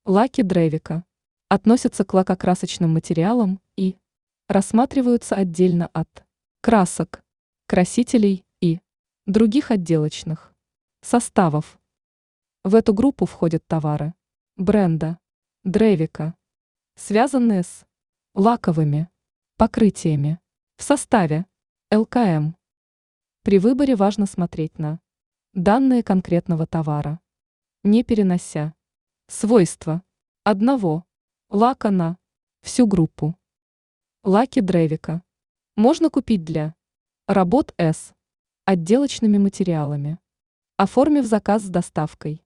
Лаки Дрейвика относятся к лакокрасочным материалам и рассматриваются отдельно от красок, красителей и других отделочных составов. В эту группу входят товары бренда Дрейвика, связанные с лаковыми покрытиями в составе ЛКМ. При выборе важно смотреть на данные конкретного товара, не перенося свойства одного лака на всю группу. Лаки Дрейвика можно купить для работ с отделочными материалами, оформив заказ с доставкой.